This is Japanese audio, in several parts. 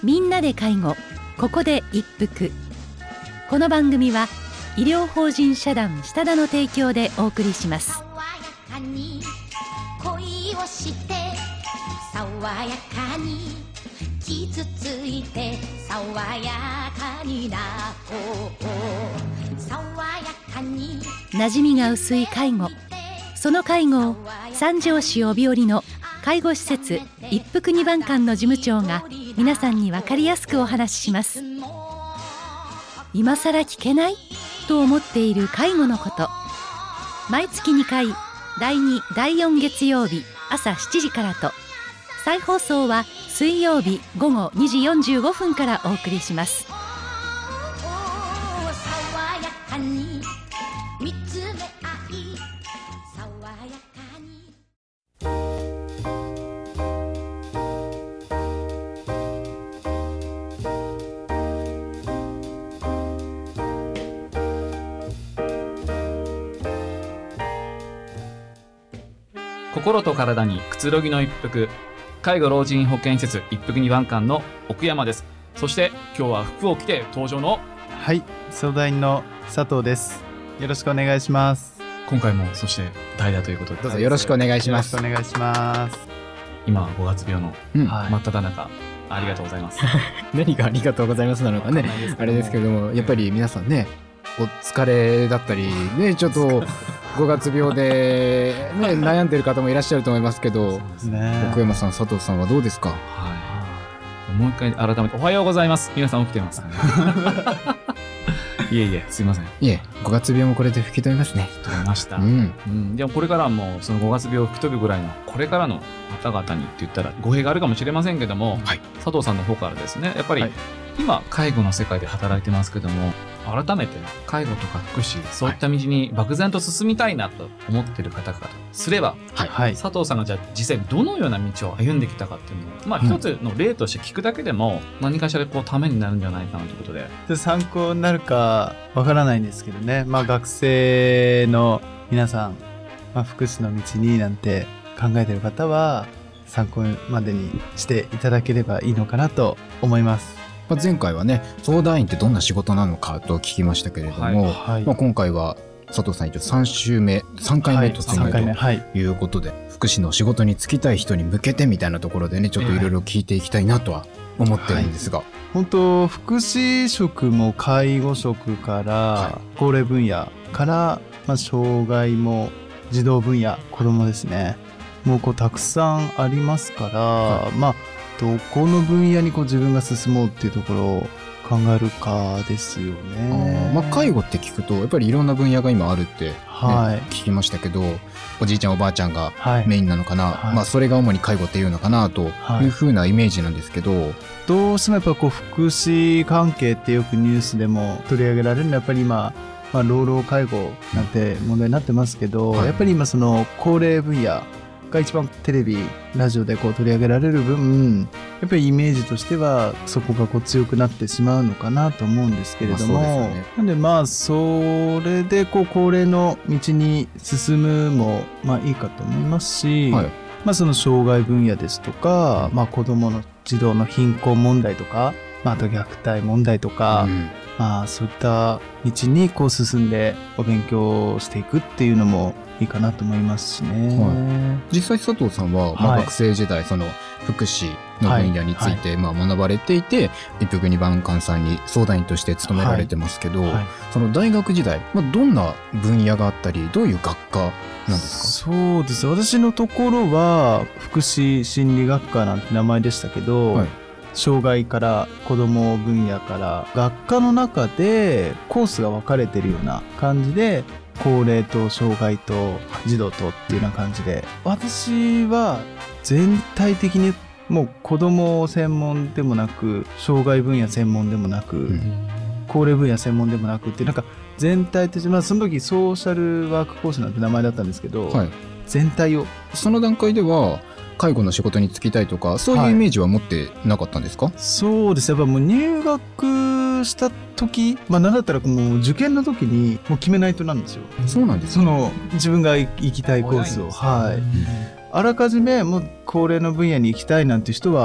みんなで介護、ここで一服。この番組は医療法人社団下田の提供でお送りします。 爽やかに恋をして爽やかに傷ついて爽やかになろう。爽やかに馴染みが薄い介護、その介護を三条市帯織の介護施設一服二番館の事務長が皆さんに分かりやすくお話しします。今さら聞けないと思っている介護のこと、毎月2回第2、第4月曜日朝7時からと、再放送は水曜日午後2時45分からお送りします。 爽やかに見つめ合い爽やかに。 心と体にくつろぎの一服、介護老人保健施設一服二番館の奥山です。そして今日は服を着て登場のはい、相談員の佐藤です。よろしくお願いします。 今回もそして代打ということでどうぞよろしくお願いします。 よろしくお願いします。 今5月病のはい真っ只中、ありがとうございます。 何がありがとうございますなのかね、あれですけれども、やっぱり皆さんね、お疲れだったりね、ちょっと5月病で、ね、悩んでる方もいらっしゃると思いますけど、奥山さん、佐藤さんはどうですか？ はい。もう一回改めておはようございます。皆さん起きてますかね？いえいえ、すいません。 いえ、5月病もこれで吹き飛びますね。 吹き飛びました。でもこれからもその5月病を吹き飛ぶぐらいのこれからの方々にって言ったら語弊があるかもしれませんけども、佐藤さんの方からですね、やっぱり今介護の世界で働いてますけども、改めて介護とか福祉、そういった道に漠然と進みたいなと思っている方々すれば、佐藤さんがじゃあ実際どのような道を歩んできたかっていうのを、一つの例として聞くだけでも何かしらこうためになるんじゃないかなということで、 参考になるかわからないんですけどね、学生の皆さん、福祉の道になんて考えている方は参考までにしていただければいいのかなと思います。 前回はね、相談員ってどんな仕事なのかと聞きましたけれども、今回は佐藤さん一応3回目突入ということで、福祉の仕事に就きたい人に向けてみたいなところでね、ちょっといろいろ聞いていきたいなとは思ってるんですが、 本当福祉職も介護職から高齢分野から、障害も児童分野、子どもですね、もうこうたくさんありますから、どこの分野にこう自分が進もうっていうところを考えるかですよね。 介護って聞くとやっぱりいろんな分野が今あるって、聞きましたけど、おじいちゃんおばあちゃんがメインなのかな、それが主に介護っていうのかなというふうなイメージなんですけど、 どうしてもやっぱこう福祉関係ってよくニュースでも取り上げられるのはやっぱり今、老老介護なんて問題になってますけど、やっぱり今その高齢分野が一番テレビラジオでこう取り上げられる分、やっぱりイメージとしてはそこがこう強くなってしまうのかなと思うんですけれども、なんでそれでこう高齢の道に進むもいいかと思いますし、その障害分野ですとか、子どもの児童の貧困問題とか、あと虐待問題とか、そういった道にこう進んでお勉強していくっていうのもいいかなと思いますしね。 実際佐藤さんは、学生時代その福祉の分野について、学ばれていて、一服二番館さんに相談員として勤められてますけど、その大学時代、どんな分野があったり、どういう学科なんですか？ そうです。私のところは福祉心理学科なんて名前でしたけど、障害から子ども分野から学科の中でコースが分かれてるような感じで、高齢と障害と児童とっていうような感じで、私は全体的にもう子ども専門でもなく、障害分野専門でもなく、高齢分野専門でもなくって、なんか全体的に、その時ソーシャルワークコースなんて名前だったんですけど、全体を、 その段階では介護の仕事に就きたいとか、そういうイメージは持ってなかったんですか？ そうです。やっぱもう入学した時、なんだったらもう受験の時にもう決めないとなんですよ。 そうなんです、 その自分が行きたいコースを、あらかじめもう高齢の分野に行きたいなんて人は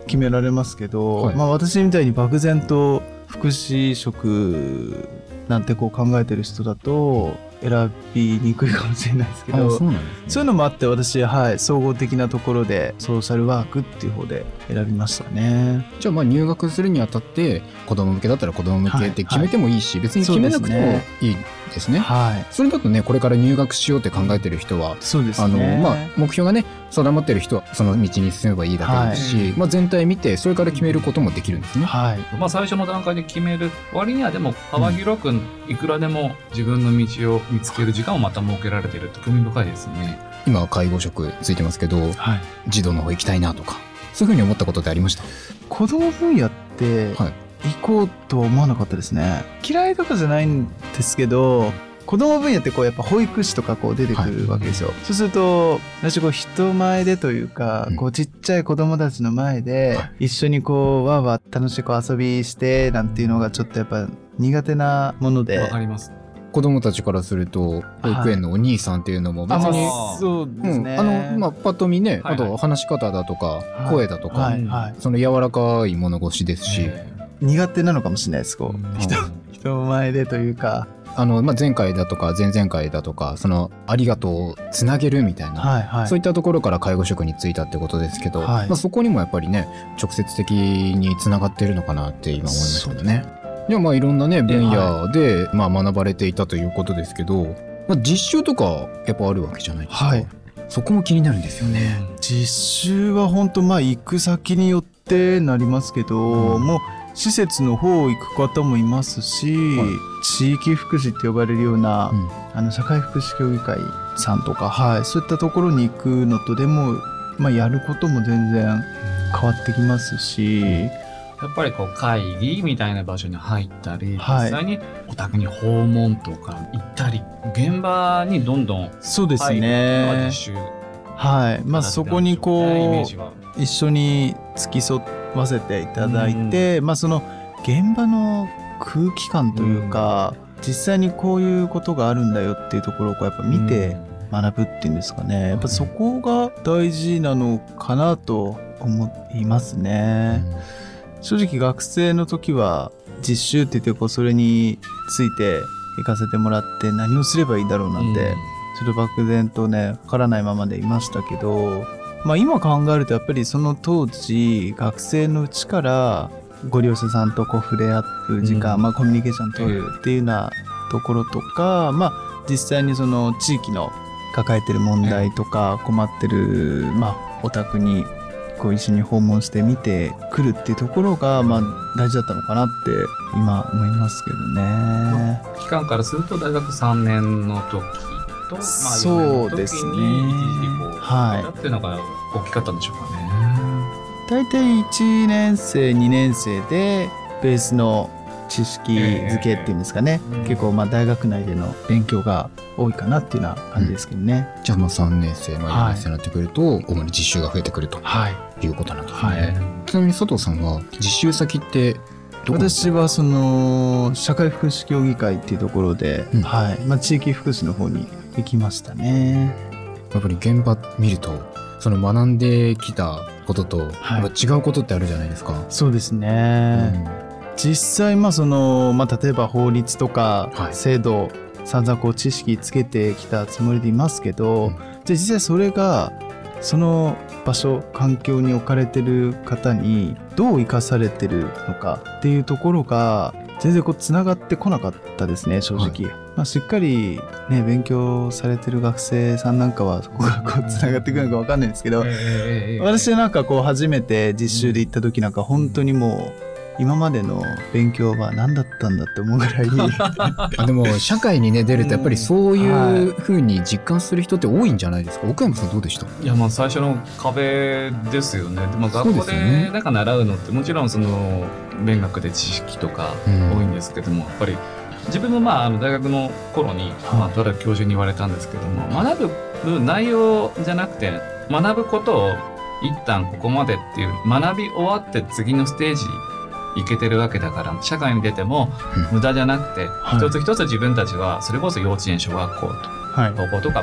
決められますけど、私みたいに漠然と福祉職なんてこう考えてる人だと選びにくいかもしれないですけど、そういうのもあって私、総合的なところでソーシャルワークっていう方で選びましたね。 じゃあ入学するにあたって子供向けだったら子供向けって決めてもいいし、別に決めなくてもいいですね。それだとね、これから入学しようって考えてる人は、 そうですね、 目標がね定まってる人はその道に進めばいいだけですし、全体見てそれから決めることもできるんですね。 最初の段階で決める割にはでも幅広くいくらでも自分の道を見つける時間をまた設けられていると興味深いですね。 今は介護職ついてますけど、児童の方行きたいなとかそういうふうに思ったことってありました？ 子供分野って行こうとは思わなかったですね。嫌いとかじゃないんですけど、子供分野ってこうやっぱ保育士とかこう出てくるわけですよ。そうすると私こう人前でというか、こうちっちゃい子供たちの前で一緒にこうわーわー楽しく遊びしてなんていうのがちょっとやっぱ苦手なもので。 わかります。 子供たちからすると保育園のお兄さんっていうのも別に、 そうですね、 パッと見ね、あと話し方だとか声だとか、その柔らかい物腰ですし、 苦手なのかもしれないです。こう人前でというか、 前回だとか前々回だとかそのありがとうをつなげるみたいな、そういったところから介護職に就いたってことですけど、そこにもやっぱりね直接的につながってるのかなって今思いましたけどね。でもいろんなね分野で学ばれていたということですけど、実習とかやっぱあるわけじゃないですか。そこも気になるんですよね。 実習は本当行く先によってなりますけど、もう施設の方行く方もいますし、地域福祉って呼ばれるような、社会福祉協議会さんとか、そういったところに行くのとでも、やることも全然変わってきますし、 やっぱりこう会議みたいな場所に入ったり、実際にお宅に訪問とか行ったり、現場にどんどんそうですね、 実習、 そこにこう一緒に付き添わせていただいて、その現場の空気感というか、実際にこういうことがあるんだよっていうところをこうやっぱ見て学ぶっていうんですかね、やっぱそこが大事なのかなと思いますね。正直学生の時は実習って言ってこうそれについて行かせてもらって何をすればいいだろうなんて、ちょっと漠然とねわからないままでいましたけど、今考えるとやっぱりその当時学生のうちからご利用者さんとこう触れ合う時間、コミュニケーション取るっていうようなところとか、実際にその地域の抱えてる問題とか困ってる、お宅にこう一緒に訪問して見てくるっていうところが大事だったのかなって今思いますけどね。 期間からすると大学3年の時と、 そうですね、 一時期こうだっていうのが大きかったんでしょうかね。 大体1年生2年生でベースの知識づけっていうんですかね、結構大学内での勉強が多いかなっていうような感じですけどね。 じゃあ3年生4年生になってくると、主に実習が増えてくるということなんですね。ちなみに佐藤さんは実習先って私はその社会福祉協議会っていうところで、地域福祉の方に行きましたね。 やっぱり現場見るとその学んできたことと違うことってあるじゃないですか。 そうですね、実際その、例えば法律とか制度、散々こう知識つけてきたつもりでいますけど、じゃあ実際それがその場所環境に置かれてる方にどう生かされてるのかっていうところが全然こうつながってこなかったですね、正直。しっかりね勉強されてる学生さんなんかはそこがこうつながってくるのか分かんないんですけど、私はこう初めて実習で行った時なんか本当にもう今までの勉強は何だったんだって思うぐらいでも社会にね出るとやっぱりそういう風に実感する人って多いんじゃないですか。奥山さんどうでした？ いや最初の壁ですよね。学校で習うのってもちろんその勉学で知識とか多いんですけども、やっぱり自分も大学の頃にとある教授に言われたんですけども、学ぶ内容じゃなくて学ぶことを一旦ここまでっていう学び終わって次のステージいけてるわけだから、社会に出ても無駄じゃなくて、一つ一つ自分たちはそれこそ幼稚園小学校と高校とか、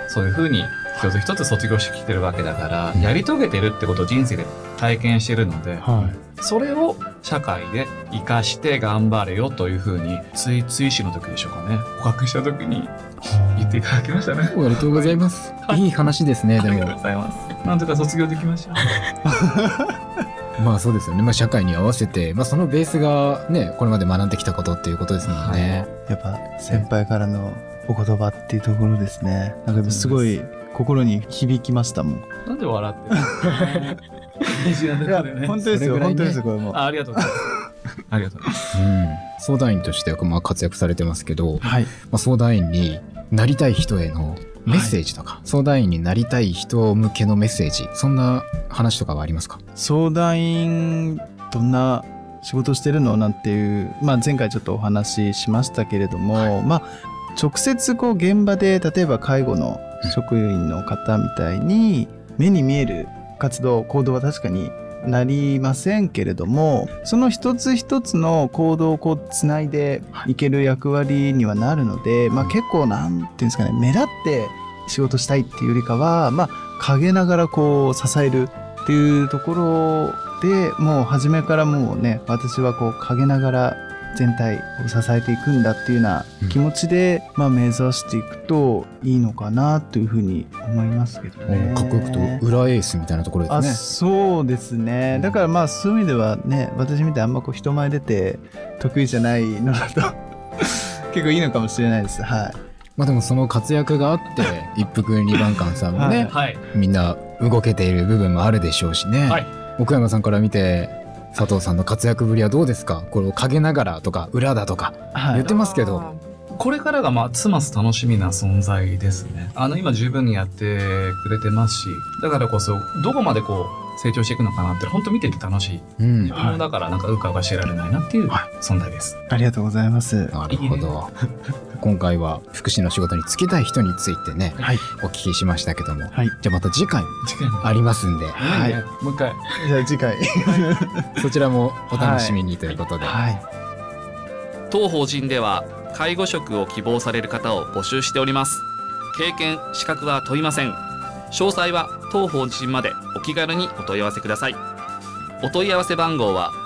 そういうふうに一つ一つ卒業してきてるわけだから、やり遂げてるってことを人生で体験してるので、それを社会で生かして頑張れよというふうに、つい試の時でしょうかね、告白した時に言っていただきましたね。 おめでとうございます。いい話ですね。でもありがとうございます。なんとか卒業できました。 まあそうですよね。まあ社会に合わせて、まあそのベースがね、これまで学んできたことっていうことですもんね。 やっぱ先輩からのお言葉っていうところですね。なんかすごい心に響きましたもん。 なんで笑ってるの？いや本当ですよ、本当ですよ、これも。 ありがとうございます。ありがとうございます。 相談員としてまあ活躍されてますけど、まあ相談員になりたい人へのメッセージとか、相談員になりたい人向けのメッセージ、そんな話とかはありますか？ 相談員どんな仕事してるのなんていう、まあ、前回ちょっとお話ししましたけれども、まあ、直接こう現場で例えば介護の職員の方みたいに目に見える活動行動は確かになりませんけれども、その一つ一つの行動をこうつないでいける役割にはなるので、まあ、結構なんていうんですかね、目立って仕事したいっていうよりかは、まあ、陰ながらこう支えるっていうところで、もう初めからもうね、私はこう陰ながら全体を支えていくんだっていうような気持ちで、まあ、目指していくといいのかなというふうに思いますけどね。 かっこよくと裏エースみたいなところですね。 そうですね。だからまあそういう意味ではね、私みたいにあんまこう人前出て得意じゃないのだと結構いいのかもしれないです。はい。 まあでもその活躍があって一服二番館さんもね、みんな動けている部分もあるでしょうしね。奥山さんから見て佐藤さんの活躍ぶりはどうですか？これを陰ながらとか裏だとか言ってますけど、 これからがますます楽しみな存在ですね。今十分にやってくれてますし、だからこそどこまでこう成長していくのかなって本当見てて楽しい。だからなんかうかうかしてられないなっていう存在です。 ありがとうございます。 なるほど。今回は福祉の仕事に就きたい人についてね、お聞きしましたけども、じゃあまた次回ありますんで、 もう一回。 じゃあ次回そちらもお楽しみにということで。 当法人では介護職を希望される方を募集しております。経験・資格は問いません。詳細は当法人までお気軽にお問い合わせください。お問い合わせ番号は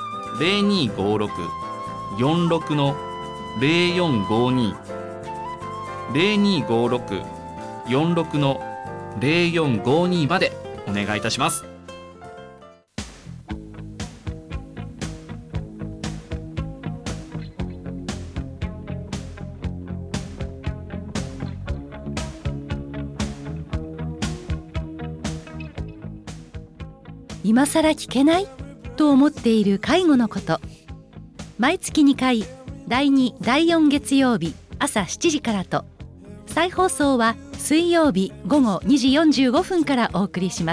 0256-46-0452 0256-46-0452 までお願いいたします。 今さら聞けないと思っている介護のこと、毎月2回第2、第4月曜日朝7時からと、再放送は水曜日午後2時45分からお送りします。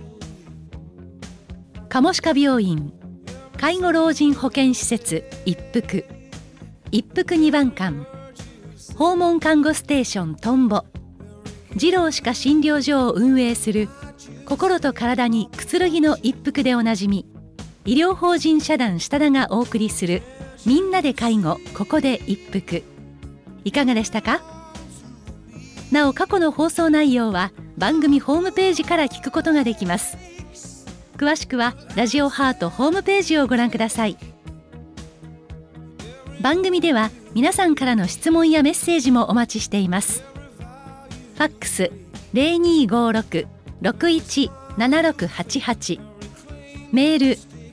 鴨歯科病院介護老人保健施設一服2番館、訪問看護ステーショントンボ、二郎歯科診療所を運営する心と体にくつろぎの一服でおなじみ、医療法人社団下田がお送りするみんなで介護ここで一服、いかがでしたか？なお過去の放送内容は番組ホームページから聞くことができます。詳しくはラジオハートホームページをご覧ください。番組では皆さんからの質問やメッセージもお待ちしています。ファックス 0256-617688、メール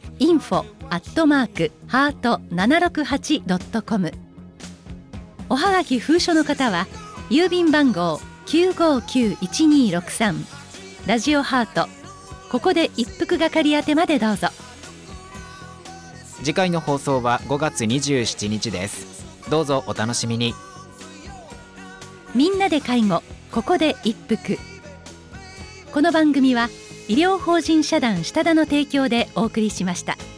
info@heart768.com、 おはがき封書の方は郵便番号 9591263 ラジオハートここで一服係宛てまでどうぞ。 次回の放送は5月27日です。どうぞお楽しみに。 みんなで介護ここで一服、この番組は医療法人社団下田の提供でお送りしました。